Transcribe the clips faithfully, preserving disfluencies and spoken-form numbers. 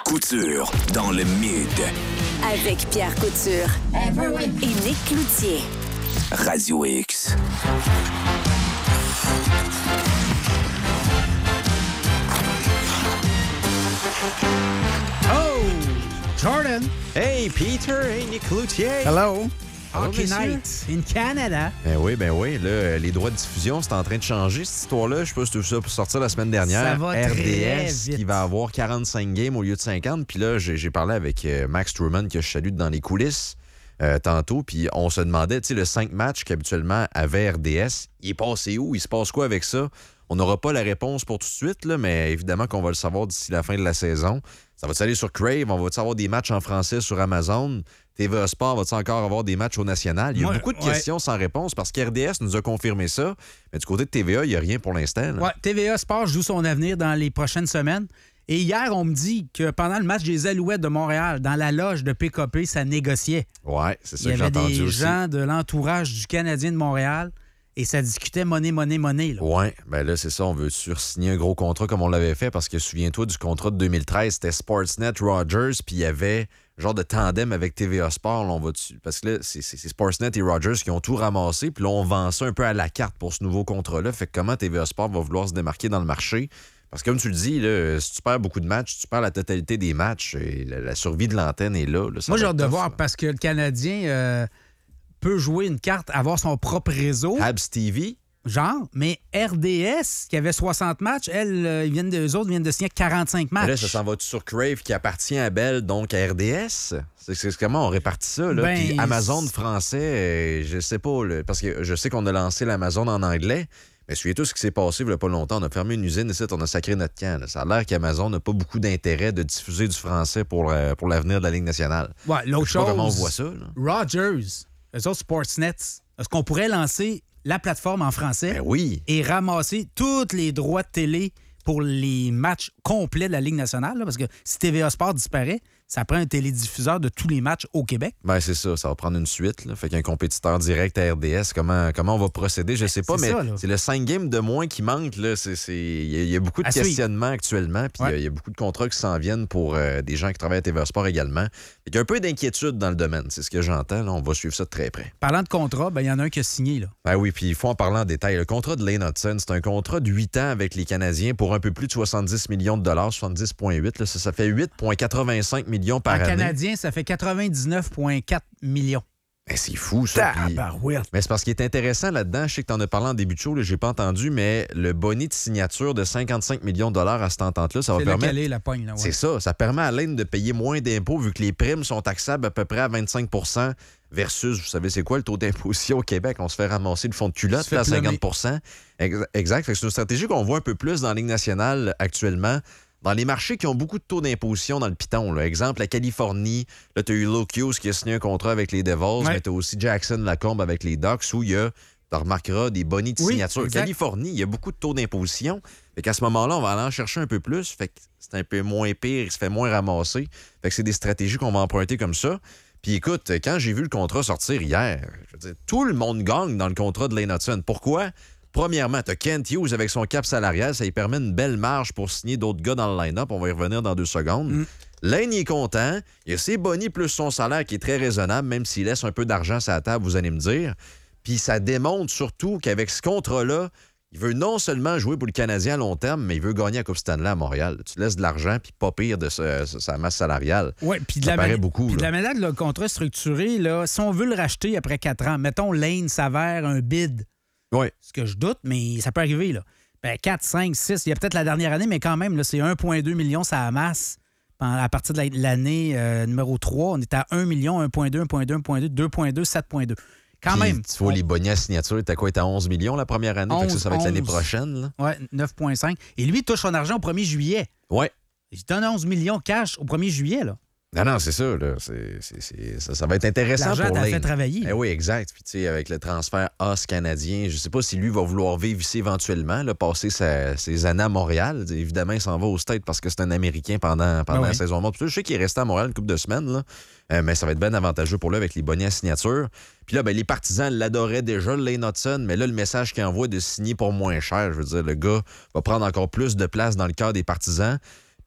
Couture dans le Mid. Avec Pierre Couture et Nick Cloutier. Radio X. Oh! Jordan! Hey, Peter! Hey, Nick Cloutier! Hello! Hockey Night in Canada. Ben oui, ben oui. Là, les droits de diffusion, c'est en train de changer, cette histoire-là. Je sais pas si tu as vu ça pour sortir la semaine dernière. Ça va R D S très vite. qui va avoir quarante-cinq games au lieu de cinquante. Puis là, j'ai, j'ai parlé avec euh, Max Truman, que je salue dans les coulisses euh, tantôt. Puis on se demandait, tu sais, le cinq matchs qu'habituellement avait R D S, il est passé où? Il se passe quoi avec ça? On n'aura pas la réponse pour tout de suite, là, mais évidemment qu'on va le savoir d'ici la fin de la saison. Ça va-tu aller sur Crave? On va-tu avoir des matchs en français sur Amazon? T V A Sport, va-tu encore avoir des matchs au national? Il y a Moi, beaucoup de ouais. questions sans réponse parce qu'R D S nous a confirmé ça. Mais du côté de T V A, il n'y a rien pour l'instant. là. Ouais, T V A Sport joue son avenir dans les prochaines semaines. Et hier, on me dit que pendant le match des Alouettes de Montréal, dans la loge de P K P, ça négociait. Ouais, c'est ça Il y que j'ai avait entendu des aussi. gens de l'entourage du Canadien de Montréal et ça discutait monnaie, monnaie, monnaie. Là. Ouais, ben là, c'est ça. On veut sursigner un gros contrat comme on l'avait fait parce que souviens-toi du contrat de deux mille treize, c'était Sportsnet, Rogers, puis il y avait genre de tandem avec T V A Sport. Là, on va dessus. Parce que là, c'est, c'est, c'est Sportsnet et Rogers qui ont tout ramassé, puis là, on vend ça un peu à la carte pour ce nouveau contrat-là. Fait que comment T V A Sport va vouloir se démarquer dans le marché? Parce que comme tu le dis, là, si tu perds beaucoup de matchs, tu perds la totalité des matchs et la, la survie de l'antenne est là. là. Ça Moi, va j'ai être hâte de tough, voir là. parce que le Canadien euh, peut jouer une carte, avoir son propre réseau. Habs T V. Genre, mais R D S, qui avait soixante matchs, elles, euh, ils viennent de, eux autres viennent de signer quarante-cinq matchs. Mais là, ça s'en va sur Crave qui appartient à Bell, donc à R D S? C'est, c'est comment on répartit ça, là? Ben, Puis Amazon français, euh, je sais pas, là, parce que je sais qu'on a lancé l'Amazon en anglais, mais souviens-toi ce qui s'est passé il y a pas longtemps. On a fermé une usine ici, on a sacré notre camp. là. Ça a l'air qu'Amazon n'a pas beaucoup d'intérêt de diffuser du français pour, euh, pour l'avenir de la Ligue nationale. Ouais, l'autre Je sais pas chose, comment on voit ça. là. Rogers, eux autres Sportsnet, est-ce qu'on pourrait lancer la plateforme en français Ben oui. et ramasser tous les droits de télé pour les matchs complets de la Ligue nationale? Là, parce que si T V A Sport disparaît, ça prend un télédiffuseur de tous les matchs au Québec. Ben c'est ça, ça va prendre une suite. Là. Fait qu'un compétiteur direct à R D S, comment, comment on va procéder, je sais pas, c'est mais ça, là. c'est le cinq games de moins qui manque. Là. C'est, c'est... Il, y a, il y a beaucoup de À suivre. questionnements actuellement, puis Ouais. il, y a, il y a beaucoup de contrats qui s'en viennent pour euh, des gens qui travaillent à T V A Sport également. Il y a un peu d'inquiétude dans le domaine, c'est ce que j'entends. Là. On va suivre ça de très près. Parlant de contrat, ben, il y en a un qui a signé. Là. Ben oui, puis il faut en parler en détail. Le contrat de Lane Hudson, c'est un contrat de huit ans avec les Canadiens pour un peu plus de soixante-dix millions de dollars, soixante-dix virgule huit. Là, ça, ça fait huit virgule quatre-vingt-cinq millions par En année. Canadien, ça fait quatre-vingt-dix-neuf virgule quatre millions. Ben, c'est fou, ça. puis- Tabarouette. Mais c'est parce qu'il est intéressant là-dedans, je sais que tu en as parlé en début de show, là, j'ai pas entendu, mais le boni de signature de cinquante-cinq millions de dollars à cette entente-là, ça va C'est là permettre... qu'elle est, la pogne. Là, ouais. C'est ça, ça permet à Lane de payer moins d'impôts vu que les primes sont taxables à peu près à vingt-cinq pour cent versus, vous savez, c'est quoi le taux d'imposition au Québec? On se fait ramasser le fond de culotte Se fait là, à plomber. cinquante pour cent. Ex- Exact. Fait que c'est une stratégie qu'on voit un peu plus dans la Ligue nationale actuellement. Dans les marchés qui ont beaucoup de taux d'imposition dans le piton. Là. Exemple, la Californie. Là, tu as eu Luke Hughes qui a signé un contrat avec les Devils, Ouais. mais tu as aussi Jackson Lacombe avec les Ducks où il y a, tu remarqueras, des bonis de Oui, signature. exact. Californie, il y a beaucoup de taux d'imposition. Fait qu'à ce moment-là, on va aller en chercher un peu plus. Fait que c'est un peu moins pire, il se fait moins ramasser. Fait que c'est des stratégies qu'on va emprunter comme ça. Puis écoute, quand j'ai vu le contrat sortir hier, je veux dire, tout le monde gagne dans le contrat de Lane Hudson. Pourquoi? Premièrement, tu as Kent Hughes avec son cap salarial, ça lui permet une belle marge pour signer d'autres gars dans le line-up. On va y revenir dans deux secondes. Mm. Lane, il est content. Il a ses bonis plus son salaire qui est très raisonnable, même s'il laisse un peu d'argent sur la table, vous allez me dire. Puis ça démontre surtout qu'avec ce contrat-là, il veut non seulement jouer pour le Canadien à long terme, mais il veut gagner la Coupe Stanley à Montréal. Tu laisses de l'argent, puis pas pire de sa, sa masse salariale. Ouais, puis de Ça la paraît mani- beaucoup, puis de là. la manière que le contrat est structuré, là, si on veut le racheter après quatre ans, mettons Lane s'avère un bid, Oui. ce que je doute, mais ça peut arriver. Là. Ben, quatre, cinq, six, il y a peut-être la dernière année, mais quand même, là, c'est un virgule deux million, ça amasse. À partir de la- l'année euh, numéro trois, on est à un million, un virgule deux, un virgule deux, un virgule deux, deux virgule deux, sept virgule deux. Quand Puis, même. Tu vois, on- les bonnets à signature, t'as quoi? T'as onze millions la première année? Fait que ça, ça va être l'année onze. prochaine. Là. Ouais, neuf virgule cinq. Et lui, il touche son argent au premier juillet. Ouais. Il donne onze millions cash au premier juillet. Là. Non, non, c'est ça. Là. C'est, c'est, c'est- ça, ça va être intéressant L'argent pour t'a Lane. fait travailler. Eh oui, exact. Puis, tu sais, avec le transfert Os canadien, je sais pas si lui va vouloir vivre ici éventuellement, là, passer sa- ses années à Montréal. Évidemment, il s'en va au States parce que c'est un Américain pendant, pendant Ben la oui. saison morte. Je sais qu'il est resté à Montréal une couple de semaines, là. Euh, mais ça va être bien avantageux pour lui avec les bonnets à signature. Puis là, ben, les partisans l'adoraient déjà, le Lane Hudson, mais là, le message qu'il envoie de signer pour moins cher, je veux dire, le gars va prendre encore plus de place dans le cœur des partisans.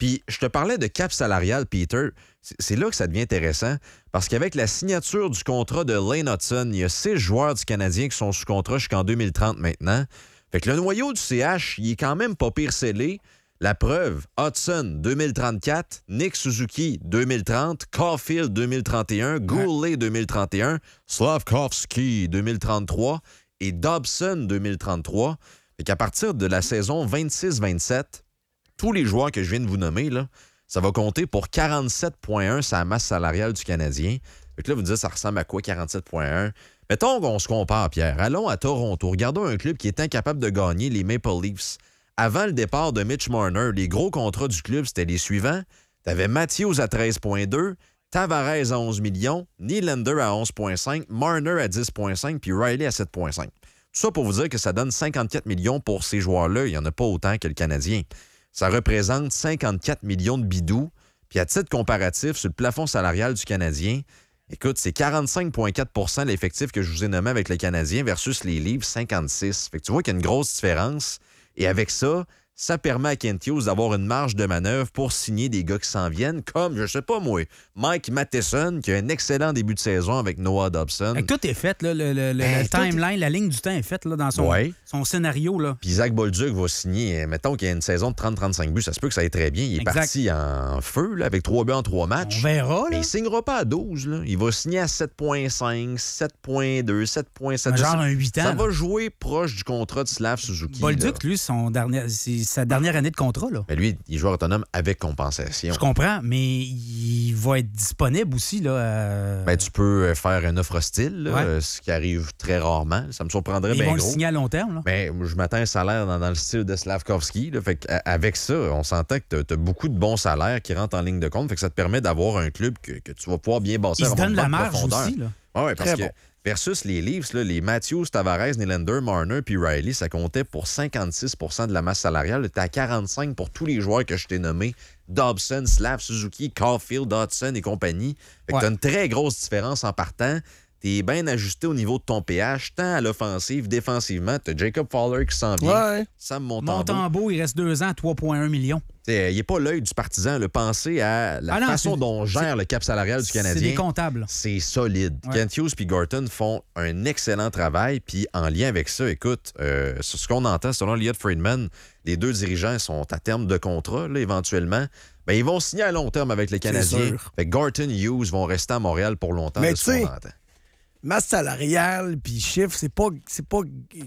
Puis je te parlais de cap salarial, Peter. C'est là que ça devient intéressant parce qu'avec la signature du contrat de Lane Hudson, il y a six joueurs du Canadien qui sont sous contrat jusqu'en deux mille trente maintenant. Fait que le noyau du C H, il est quand même pas pire scellé. La preuve, Hudson deux mille trente-quatre, Nick Suzuki deux mille trente, Caulfield deux mille trente et un, Goulet deux mille trente et un, Slavkovski deux mille trente-trois et Dobson deux mille trente-trois. Fait qu'à partir de la saison vingt-six vingt-sept, tous les joueurs que je viens de vous nommer, là, ça va compter pour quarante-sept virgule un sur la masse salariale du Canadien. Fait que là, vous me dites, ça ressemble à quoi, quarante-sept virgule un? Mettons qu'on se compare, Pierre. Allons à Toronto. Regardons un club qui est incapable de gagner, les Maple Leafs. Avant le départ de Mitch Marner, les gros contrats du club, c'était les suivants. T'avais Matthews à treize virgule deux, Tavares à onze millions, Nylander à onze virgule cinq, Marner à dix virgule cinq, puis Riley à sept virgule cinq. Tout ça pour vous dire que ça donne cinquante-quatre millions pour ces joueurs-là. Il n'y en a pas autant que le Canadien. Ça représente cinquante-quatre millions de bidous. Puis à titre comparatif, sur le plafond salarial du Canadien, écoute, c'est quarante-cinq virgule quatre pour cent de l'effectif que je vous ai nommé avec le Canadien versus les Leafs, cinquante-six. Fait que tu vois qu'il y a une grosse différence. Et avec ça, ça permet à Kent Hughes d'avoir une marge de manœuvre pour signer des gars qui s'en viennent, comme, je sais pas moi, Mike Matheson, qui a un excellent début de saison avec Noah Dobson. Fait que tout est fait, là, le, le, Ben, le timeline, est... la ligne du temps est faite là, dans son, ouais. son scénario. Là. Puis Zach Bolduc va signer, mettons qu'il y a une saison de trente à trente-cinq buts, ça se peut que ça aille très bien. Il est exact. parti en feu là, avec trois buts en trois matchs. On verra. Là. Mais il ne signera pas à douze. Là. Il va signer à sept virgule cinq, sept virgule deux, sept virgule sept. Genre un huit ans. Ça là. va jouer proche du contrat de Slav Suzuki. Bolduc, lui, son dernier, c'est sa dernière année de contrat. Là. Mais lui, il est joueur autonome avec compensation. Je comprends, mais il va être disponible aussi. Là, euh... ben, tu peux faire une offre hostile, là, ouais. ce qui arrive très rarement. Ça me surprendrait bien gros. Ils vont gros. le signer à long terme. Là. Mais je m'attends à un salaire dans, dans le style de Slavkovski. Là, fait que, avec ça, on s'entend que tu as beaucoup de bons salaires qui rentrent en ligne de compte. Fait que ça te permet d'avoir un club que, que tu vas pouvoir bien bosser. Il se donne la marge aussi. Là. Ah ouais, parce Très que bon. versus les Leafs, là, les Matthews, Tavares, Nylander, Marner puis Riley, ça comptait pour cinquante-six pour cent de la masse salariale. Tu à quarante-cinq pour tous les joueurs que je t'ai nommés. Dobson, Slav, Suzuki, Caulfield, Hudson et compagnie. Fait que ouais. tu as une très grosse différence en partant. Tu es bien ajusté au niveau de ton P H, tant à l'offensive, défensivement. Tu as Jacob Fowler qui s'en vient. Ouais. Sam Montembeault. Montembeault, il reste deux ans, trois virgule un millions. Il n'est pas l'œil du partisan. Le penser à la ah non, façon dont on gère le cap salarial du Canadien. C'est des comptables. C'est solide. Ouais. Kent Hughes et Gorton font un excellent travail. Puis en lien avec ça, écoute, euh, ce qu'on entend selon Elliot Friedman, les deux dirigeants sont à terme de contrat, là, éventuellement. Ben, ils vont signer à long terme avec les Canadiens. Fait que Gorton et Hughes vont rester à Montréal pour longtemps. Mais de ce qu'on entend. Masse salariale puis chiffres, c'est pas, c'est pas.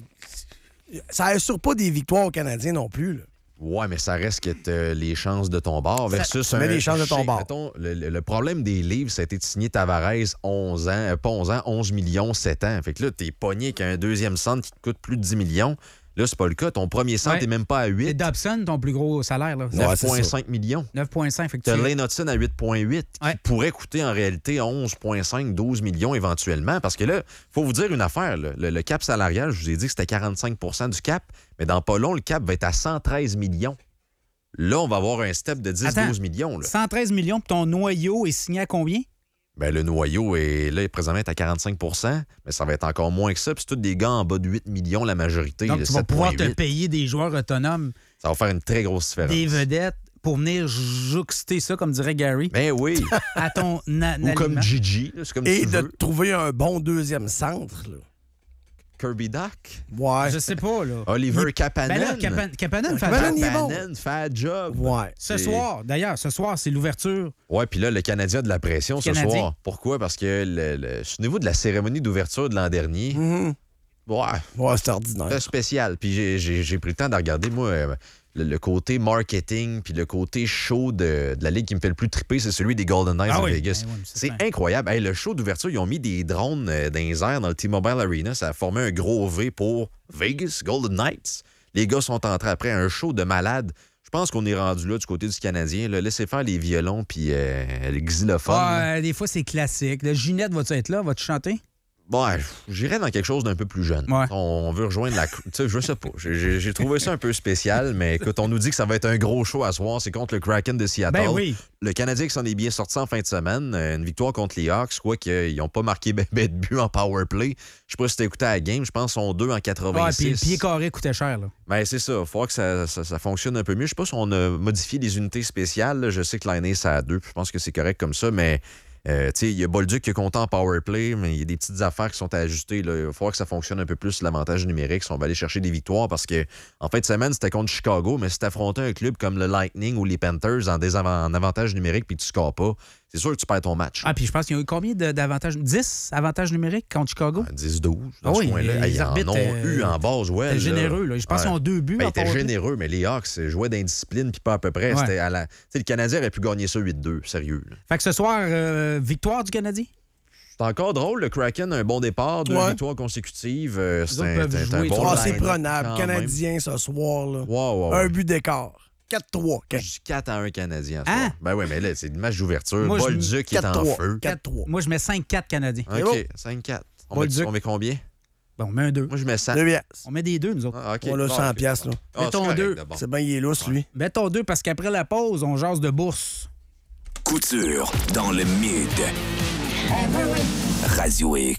Ça assure pas des victoires aux Canadiens non plus. Là. Ouais, mais ça reste que t'as les chances de ton bord versus ça, un... met les chances de ton bord. Mettons, le, le problème des livres, ça a été de signer Tavares onze ans, euh, pas onze ans, onze millions, sept ans. Fait que là, t'es pogné avec un deuxième centre qui te coûte plus de dix millions. Là, c'est pas le cas. Ton premier centre, ouais. t'es même pas à huit. C'est Dobson, ton plus gros salaire. Là. neuf virgule cinq millions. neuf virgule cinq. Fait que t'as Lane Hudson à huit virgule huit, ouais. qui pourrait coûter en réalité onze virgule cinq, douze millions éventuellement. Parce que là, faut vous dire une affaire. Là. Le, le cap salarial, je vous ai dit que c'était quarante-cinq pour cent du cap, mais dans pas long, le cap va être à cent treize millions. Là, on va avoir un step de dix à douze millions. Là. cent treize millions, puis ton noyau est signé à combien? Ben, le noyau est là, présentement, est à quarante-cinq pour cent, mais ça va être encore moins que ça. Puis c'est tous des gars en bas de huit millions, la majorité. Donc, de tu vas pouvoir te huit. payer des joueurs autonomes. Ça va faire une très grosse différence. Des vedettes pour venir jouxter ça, comme dirait Gary. Ben oui. À ton na- Ou comme Gigi. Là, c'est comme Et tu de veux. trouver un bon deuxième centre. Là. Kirby Duck. Ouais. Je sais pas, là. Oliver Il... Kapanen. Ben là, Kapan... Kapanen fait Kapanen, un il est bon. Kapanen fait un job. Ouais. Ce C'est... soir, d'ailleurs, ce soir, c'est l'ouverture. Ouais, puis là, le Canadien a de la pression ce Canadien. soir. Pourquoi? Parce que le, le, au niveau de la cérémonie d'ouverture de l'an dernier, Mm-hmm. ouais, ouais, c'est ordinaire. c'est spécial. Puis j'ai, j'ai, j'ai pris le temps de regarder, moi, euh, le, le côté marketing puis le côté show de, de la ligue qui me fait le plus triper, c'est celui des Golden Knights Ah de oui. Vegas. Ben oui, c'est c'est fin. incroyable. Hey, le show d'ouverture, ils ont mis des drones euh, dans les airs dans le T-Mobile Arena. Ça a formé un gros V pour Vegas Golden Knights. Les gars sont entrés après un show de malade. Je pense qu'on est rendu là du côté du Canadien. Là. Laissez faire les violons puis euh, les xylophones. Ouais, des fois, c'est classique. Le Ginette, vas-tu être là? Vas-tu chanter? Bon, ouais, j'irais dans quelque chose d'un peu plus jeune. Ouais. On, on veut rejoindre la... Tu sais, je sais pas. J'ai, j'ai- j'ai trouvé ça un peu spécial, mais écoute, on nous dit que ça va être un gros show à soir. C'est contre le Kraken de Seattle. Ben oui. Le Canadien qui s'en est bien sorti en fin de semaine. Euh, Une victoire contre les Hawks, quoi qu'ils n'ont pas marqué ben, ben de but en power play. Je sais pas si t'as écouté la game. Je pense qu'ils sont deux en Ouais, quatre-vingt-six. puis le pied carré coûtait cher, là. Ben, c'est ça. Il faut que ça, ça, ça fonctionne un peu mieux. Je sais pas si on a modifié les unités spéciales. là. Je sais que l'année, ça a deux. Je pense que c'est correct comme ça, mais euh, tu sais, il y a Bolduc qui est content en power play, mais il y a des petites affaires qui sont à ajuster. Là. Il va falloir que ça fonctionne un peu plus, l'avantage numérique, si on va aller chercher des victoires, parce que en fin de semaine, c'était contre Chicago, mais si t'affrontais un club comme le Lightning ou les Panthers en, désavan- en avantage numérique puis tu scores pas, c'est sûr que tu perds ton match. Ah, puis je pense qu'il y a eu combien de- d'avantages? dix avantages numériques contre Chicago? dix douze, dans Ah ce oui, coin-là. les Hey, ils en arbitres, ont euh, eu en base, ouais. C'était généreux, là. Je pense qu'ils ont deux buts Ben, en ils étaient power play. généreux, mais les Hawks jouaient d'indiscipline puis pas à peu près. Ouais. C'était à la... Tu sais, le Canadien aurait pu gagner ça huit deux, sérieux. là. Fait que ce soir, euh, victoire du Canadien? C'est encore drôle, le Kraken a un bon départ, deux Ouais. victoires consécutives. euh, c'est autres un, peuvent c'est un jouer, bon Ah, c'est line-up prenable. quand Canadien ce soir, là. même. Ouais, ouais, Un ouais. but d'écart. quatre trois. Je dis quatre à un Canadien. ce Hein? soir. Ben oui, mais là, c'est le match d'ouverture. Moi, je- Bolduc est en quatre trois. feu. quatre trois. Moi, je mets cinq quatre Canadiens. OK, cinq quatre. On, met, Bolduc. on met combien? Bon, on met un deux. Moi, je mets cent. Deux piastres. On met des deux, nous autres. Ah, OK. On a Bon, cent OK. piastres, là. Ah, c'est Mettons correct, deux. d'abord. C'est bien, il est lousse, lui. Mettons deux parce qu'après la pause, on jase de bourse. Couture dans le mid. Radio X.